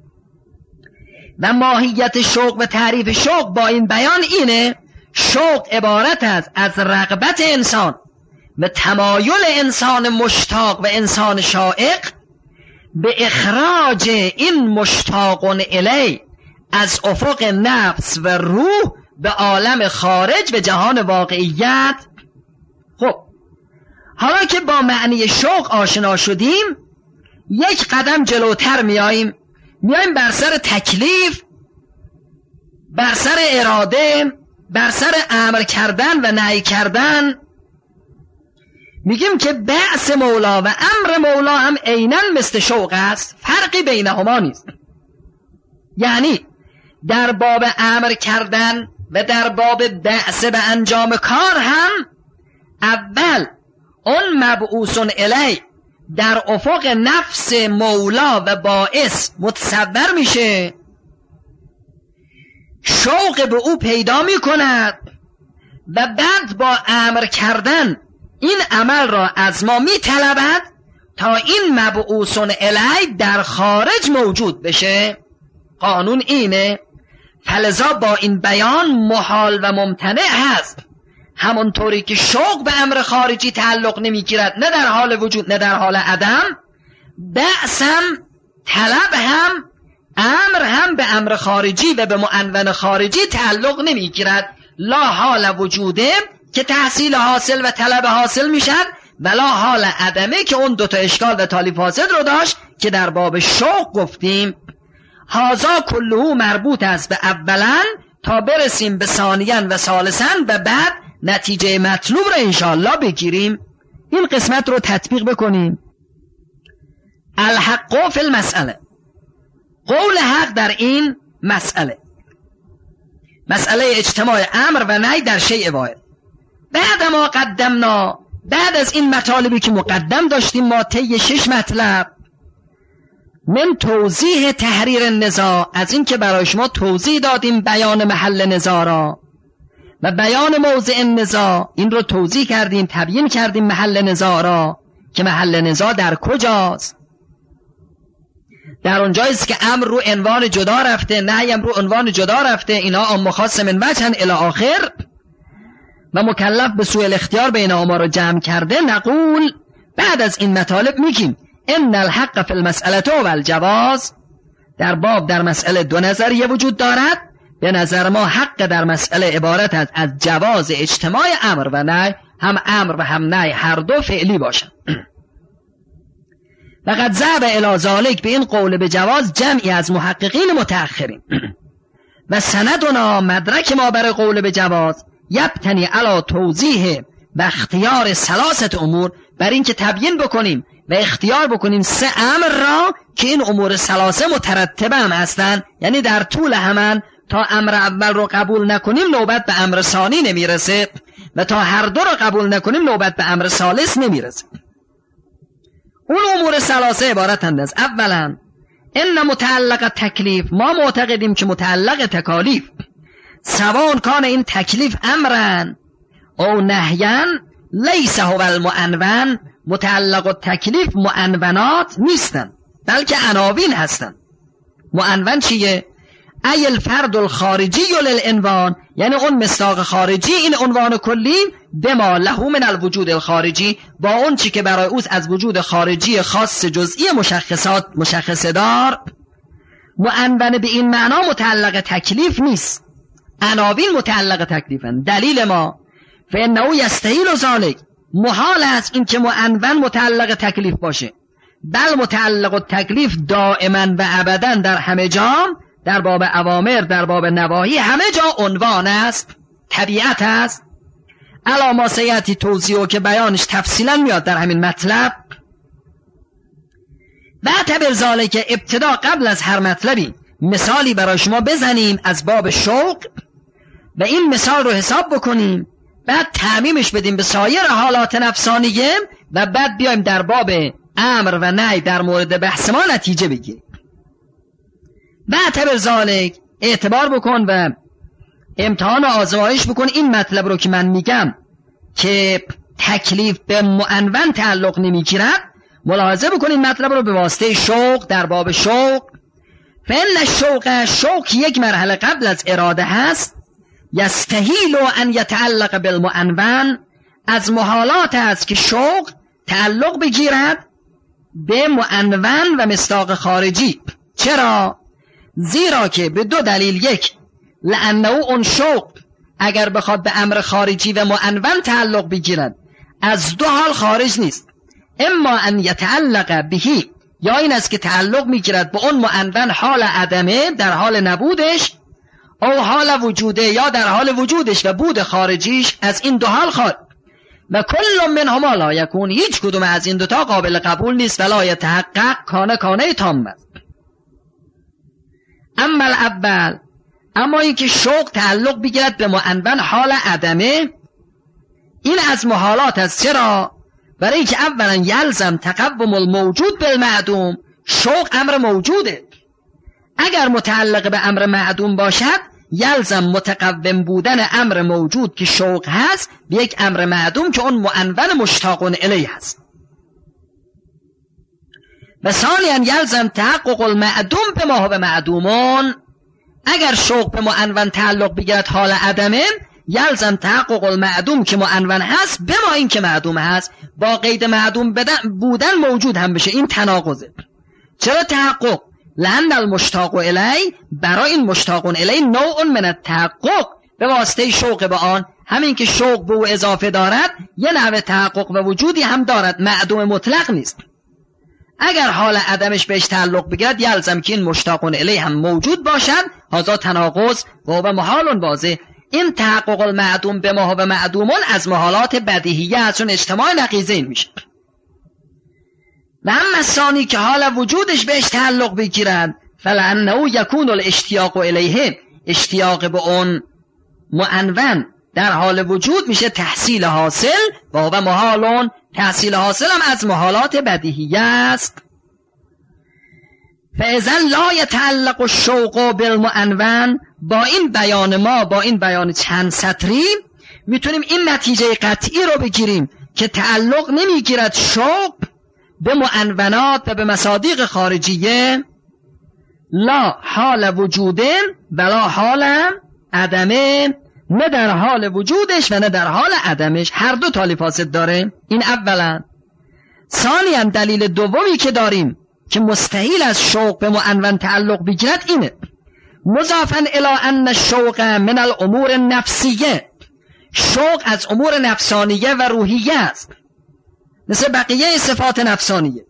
و ماهیت شوق و تعریف شوق با این بیان اینه: شوق عبارت است از رغبت انسان و تمایل انسان مشتاق و انسان شائق به اخراج این مشتاق الیه از افق نفس و روح به عالم خارج و جهان واقعیت. خب حالا که با معنی شوق آشنا شدیم، یک قدم جلوتر میاییم بر سر تکلیف، بر سر اراده، بر سر امر کردن و نهی کردن. میگیم که بعث مولا و امر مولا هم عیناً مثل شوق است، فرقی بینهما نیست. یعنی در باب امر کردن و در باب بعث به انجام کار هم اول اون مبعوث الیه در افق نفس مولا و باعث متصور میشه، شوق به او پیدا میکند و بعد با امر کردن این عمل را از ما میطلبد تا این مبعوث الیه در خارج موجود بشه. قانون اینه. فلذا با این بیان محال و ممتنع هست. همونطوری که شوق به امر خارجی تعلق نمیگیرد، نه در حال وجود نه در حال عدم، بعث هم، طلب هم، امر هم به امر خارجی و به معنون خارجی تعلق نمیگیرد. لا حال وجوده که تحصیل حاصل و طلب حاصل میشد، و لا حال عدمه که اون دوتا اشکال و تالیف فاسد رو داشت که در باب شوق گفتیم. هازا کلهو مربوط است به اولا تا برسیم به ثانیاً و ثالثاً و بعد نتیجه مطلوب رو انشاءالله بگیریم. این قسمت رو تطبیق بکنیم. الحق فی المسئله، قول حق در این مسئله اجتماع امر و نهی در شیء واحد. بعد ما قدمنا، بعد از این مطالبی که مقدم داشتیم ما طی 6 مطلب، من توضیح تحریر النزاع، از این که برای شما توضیح دادیم بیان محل نزاع را و بیان موضع النزاع، این رو توضیح کردیم، تبیین کردیم محل نزاع را که محل نزاع در کجاست. در اونجاییست که امر رو عنوان جدا رفته، نهی رو عنوان جدا رفته، اینا عام خاص من وجهن الی آخر و مکلف به سوء الاختیار بین ما رو جمع کرده. نقول بعد از این مطالب میگیم ان الحق فی المسئله و الجواز، در باب در مسئله 2 نظریه وجود دارد. به نظر ما حق در مسئله عبارت است از جواز اجتماع امر و نهی، هم امر و هم نهی هر دو فعلی باشند. فقط ذهب الی ذلک، به این قول به جواز جمعی از محققین متأخرین و سندنا مدرک ما بر قول به جواز یبتنی علی توضیح و اختیار 3 امور، بر این که تبیین بکنیم و اختیار بکنیم 3 امر را که این امور 3 مترتبه هم هستند، یعنی در طول همان تا امر اول رو قبول نکنیم نوبت به امر ثانی نمیرسه و تا هر دو رو قبول نکنیم نوبت به امر ثالث نمیرسه. اون امور 3 عبارتند از: اولا ان متعلق تکلیف، ما معتقدیم که متعلق تکالیف سواء کان این تکلیف امرن او نهیان لیس هو المعنون، متعلق تکلیف معنونات نیستن بلکه عناوین هستن. معنون چیه؟ ای الفرد الخارجی للعنوان، یعنی اون مصداق خارجی این عنوان کلی، بما له من الوجود الخارجی، با اون چی که برای اوست از وجود خارجی خاص جزئی مشخصه دار. معنون به این معنا متعلق تکلیف نیست، عناوین متعلق تکلیفن. دلیل ما فانه یستحیل ذلک، محال است این که معنون متعلق تکلیف باشه، بل متعلق تکلیف دائما و ابدا در همه جا، در باب اوامر، در باب نواهی، همه جا عنوان است، طبیعت است. علا ما سیأتی توضیحه که بیانش تفصیلا میاد در همین مطلب. بعد ذالک ابتدا قبل از هر مطلبی مثالی برای شما بزنیم از باب شوق و این مثال رو حساب بکنیم، بعد تعمیمش بدیم به سایر حالات نفسانیه و بعد بیایم در باب امر و نهی در مورد بحث ما نتیجه بگیریم. بعد ذالک اعتبار بکن و امتحان آزمایش بکن این مطلب رو که من میگم که تکلیف به معنون تعلق نمیگیرد، ملاحظه بکن این مطلب رو به واسطه شوق در باب شوق. فعل شوق یک مرحله قبل از اراده هست. یستحیل ان یتعلق بالمعنون، از محالات است که شوق تعلق بگیرد به معنون و مصداق خارجی. چرا؟ زیرا که به 2 دلیل: یک، لانه اون شوق اگر بخواد به امر خارجی و معنون تعلق بگیرد از 2 حال خارج نیست، اما ان یتعلق بهی، یا این است که تعلق میگیرد به اون معنون حال عدمه در حال نبودش، او حال وجوده یا در حال وجودش و بود خارجیش، از این 2 حال خارج. و کل منهما لا یکون، هیچ کدوم از این 2 تا قابل قبول نیست، ولا یتحقق کانه تام است. اما الاول، اما این که شوق تعلق بگیرد به معنون حال عدمه، این از محالات است. چرا؟ برای اینکه اولا یلزم تقوم الموجود بالمعدوم، شوق امر موجوده، اگر متعلق به امر معدوم باشد یلزم متقوم بودن امر موجود که شوق هست به یک امر معدوم که اون معنون مشتاق الیه هست. و ثانیا یلزم تحقق المعدوم به ما هو معدومون، اگر شوق به معنون تعلق بگیرد حال عدمه یلزم تحقق المعدوم که معنون هست به ما این که معدوم هست، با قید معدوم بودن موجود هم بشه. این تناقضه. چرا تحقق؟ لأن المشتاق الی، برای این مشتاق الی نوع من التحقق، به واسطه شوق به آن، همین که شوق به او اضافه دارد یه نوع تحقق و وجودی هم دارد، معدوم مطلق نیست. اگر حال عدمش بهش تعلق بگیرد یلزم که این مشتاق الی هم موجود باشد، هذا تناقض و هو محال واضح. این تحقق المعدوم به ما و معدومون از محالات بدیهیه است، چون اجتماع نقیضین میشه. و اما ثانی که حال وجودش بهش تعلق بگیرد، فلانه یکون الاشتیاق الیه، اشتیاق به اون معنون در حال وجود میشه تحصیل حاصل، و محالون، تحصیل حاصل هم از محالات بدیهیه است. فاذا لا يتعلق الشوق بالمعنون، با این بیان ما، با این بیان چند سطری میتونیم این نتیجه قطعی رو بگیریم که تعلق نمیگیرد شوق به معنونات و به مصادیق خارجیه، لا حال وجودن ولا حال عدمه، نه در حال وجودش و نه در حال عدمش، هر دو تالی فاسد داره. این اولا. ثانیاً دلیل دومی که داریم که مستحیل از شوق به معنون تعلق بگیرد اینه، مضافاً الی ان الشوق من الامور النفسیه، شوق از امور نفسانیه و روحیه است، مثل بقیه صفات نفسانیه.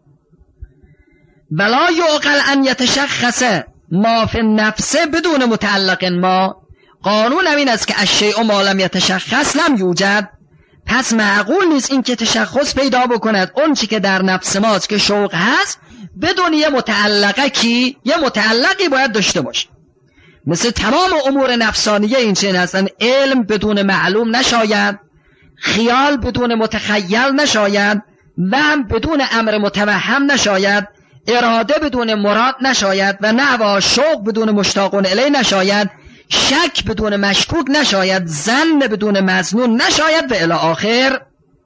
ولا یعقل ان یتشخص ما فی النفس بدون متعلق ما، قانون این است که الشیء ما لم یتشخص لم یوجد، پس معقول نیست این که تشخص پیدا بکند اون چی که در نفس ماست که شوق هست بدون یه متعلقی باید داشته باشه. مثل تمام امور نفسانیه این چنین هستن، علم بدون معلوم نشاید، خیال بدون متخیل نشاید، وهم بدون امر متوهم نشاید، اراده بدون مراد نشاید، و نحو شوق بدون مشتاق الیه نشاید، شک بدون مشکوک نشاید، ظن بدون مظنون نشاید و الی آخر.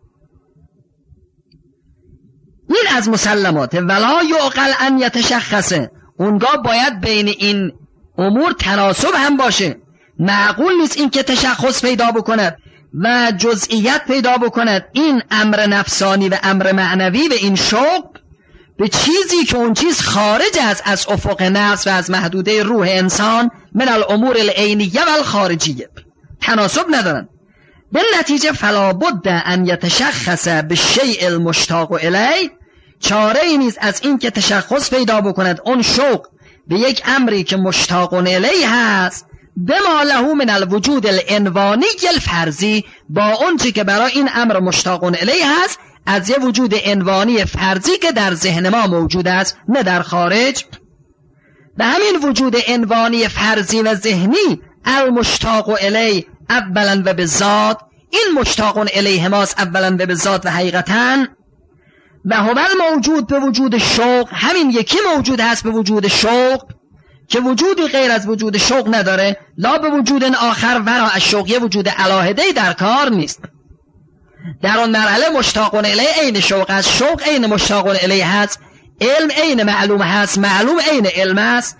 این از مسلمات. ولا یعقل ان یتشخصه، اونگاه باید بین این امور تناسب هم باشه، معقول نیست این که تشخص پیدا بکند و جزئیت پیدا بکند این امر نفسانی و امر معنوی و این شوق به چیزی که اون چیز خارج است از افق نفس و از محدوده روح انسان، من الامور العینیه و الخارجیه، تناسب ندارن. به نتیجه فلا بد ان یتشخص بالشیء المشتاق الیه، چاره ای نیست از این که تشخص پیدا بکند اون شوق به یک امری که مشتاق الیه هست، بما له من الوجود الانوانی الفرضی، با اون چی که برای این امر مشتاق الیه هست از یه وجود انوانی فرضی که در ذهن ما موجود است، نه در خارج. به همین وجود انوانی فرضی و ذهنی المشتاق الیه اولا و به ذات، این مشتاق الیه ماست اولا و به ذات و حقیقتا، و هو الموجود به وجود شوق، همین یکی موجود هست به وجود شوق که وجودی غیر از وجود شوق نداره، لا به وجود آخر ورا الشوق، یه وجود علاهده‌ای در کار نیست. در اون مرحله مشتاق الیه عین شوق است، شوق عین مشتاق الیه هست، علم عین معلوم هست، معلوم عین علم است.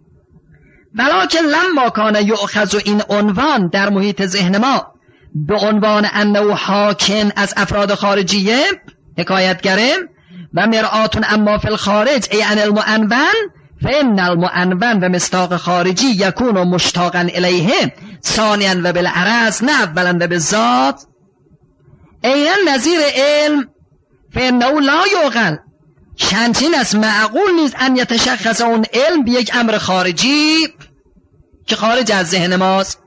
ولکن لما کان یؤخذ این عنوان در محیط ذهن ما به عنوان انه حاکن از افراد خارجیه، حکایتگره، و مرآتون اما فی الخارج ای ان المعنون، فإن المعنون و مصداق خارجی یکون مشتاقا الیه ثانیا و بالعرض نه اولا و بالذات، اینا نظیر علم، فإنه لا یعقل، چندین است معقول نیست ان یتشخص اون علم به یک امر خارجی که خارج از ذهن ماست،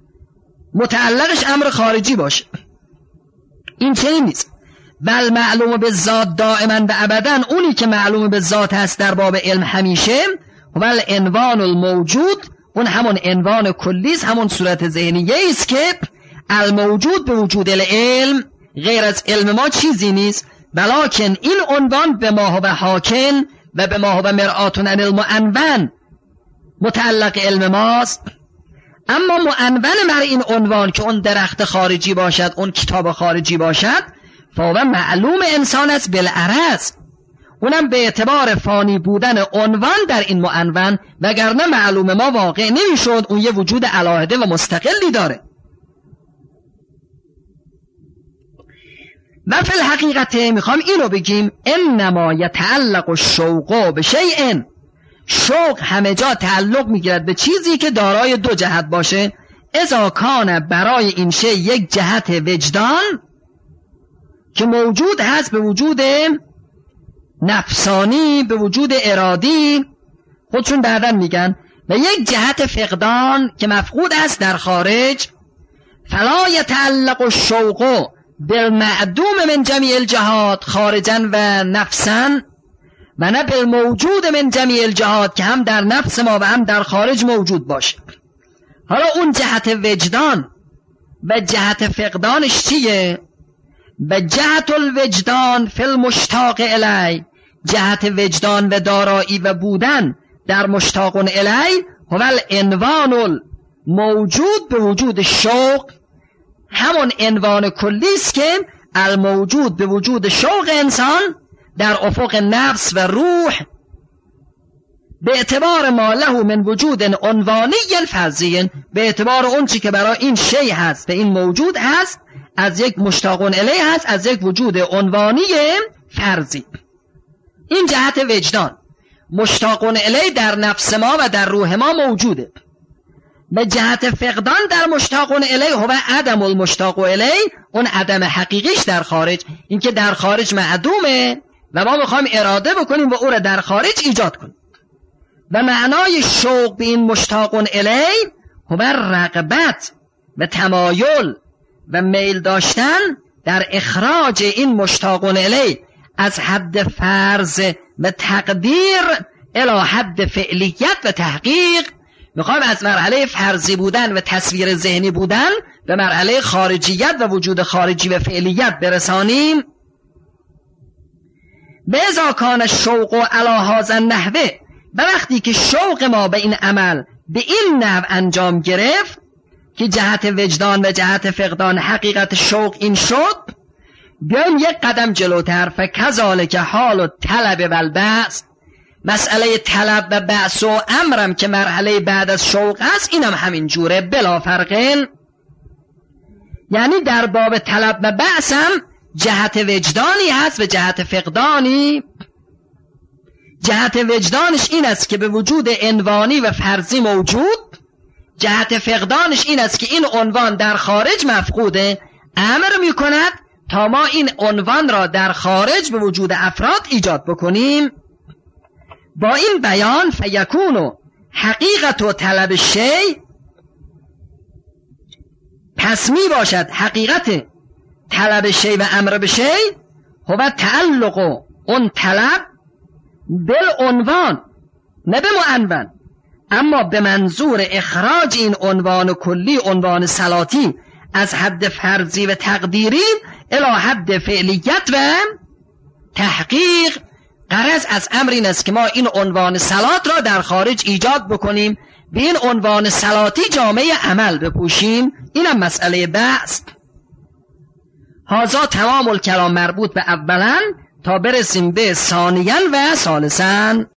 متعلقش امر خارجی باشه، این چنین نیست. بل معلوم به ذات دائما و ابدا، اونی که معلوم به ذات هست در باب علم همیشه، ول عنوان الموجود، اون همون عنوان کلیست، همون صورت ذهنیه است که الموجود به وجود العلم، غیر از علم ما چیزی نیست، بلکن این عنوان به ما هو حاکن و به ما هو مرآتون عن المعنون متعلق علم ماست. اما معنون بر این عنوان که اون درخت خارجی باشد، اون کتاب خارجی باشد، فاوه معلوم انسان است بالعرض، اونم به اعتبار فانی بودن عنوان در این معنون، وگرنه معلوم ما واقع نمیشد، اون یه وجود علاهده و مستقلی داره. و فی الحقیقت میخوام اینو بگیم، انما یتعلق الشوق بشیء، شوق همه جا تعلق میگیرد به چیزی که دارای دو جهت باشه، اذا کان برای این شی یک جهت وجدان که موجود هست به وجود نفسانی، به وجود ارادی، خودشون بعدن میگن و یک جهت فقدان که مفقود است در خارج. فلا یتعلق الشوق بالمعدوم من جمیع الجهات خارجا و نفسا، و نه بالموجود من جمیع الجهات که هم در نفس ما و هم در خارج موجود باشه. حالا اون جهت وجدان و جهت فقدانش چیه؟ و جهت الوجدان فی المشتاق الی، جهت وجدان و دارایی و بودن در مشتاق الی هو العنوان الموجود به وجود شوق، همون عنوان کلی است که الموجود به وجود شوق انسان در افق نفس و روح به اعتبار ما له من وجود عنوانی فرضی، به اعتبار اون چی که برای این شی هست و این موجود هست از یک مشتاق الیه هست، از یک وجود عنوانی فرضی. این جهت وجدان مشتاق الیه در نفس ما و در روح ما موجوده. به جهت فقدان در مشتاق الیه هو عدم المشتاق الیه، اون عدم حقیقیش در خارج، این که در خارج معدومه و ما میخوایم اراده بکنیم و او را در خارج ایجاد کنیم. و معنای شوق به این مشتاق الیه هو رغبت و تمایل و میل داشتن در اخراج این مشتاق الیه از حد فرض و تقدیر الی حد فعلیت و تحقیق. میخوایم از مرحله فرضی بودن و تصویر ذهنی بودن به مرحله خارجیت و وجود خارجی و فعلیت برسانیم. بذا کان الشوق علی هذا النحو، و وقتی که شوق ما به این عمل به این نحو انجام گرفت که جهت وجدان و جهت فقدان حقیقت شوق این شد، بیایم یک قدم جلوتر. فکذالک حال و طلب و البعث، مسئله طلب و بعث و امرم که مرحله بعد از شوق است اینم همین جوره بلا فرقین. یعنی در باب طلب و بعث هم جهت وجدانی هست و جهت فقدانی. جهت وجدانش این است که به وجود عنوانی و فرضی موجود، جهت فقدانش این است که این عنوان در خارج مفقوده، امر می کند تا ما این عنوان را در خارج به وجود افراد ایجاد بکنیم. با این بیان فیکونو حقیقت و طلب شی، پس می باشد حقیقت طلب شی و امر به شی هو تعلق اون طلب بالعنوان نه به معنون، اما به منظور اخراج این عنوان کلی، عنوان صلاتی، از حد فرضی و تقدیری الی حد فعلیت و تحقیق. غرض از امر این است که ما این عنوان صلات را در خارج ایجاد بکنیم، به این عنوان صلاتی جامعه عمل بپوشیم. اینم مسئله بعث. هذا تمام الکلام مربوط به اولا تا برسیم به ثانیا و ثالثا.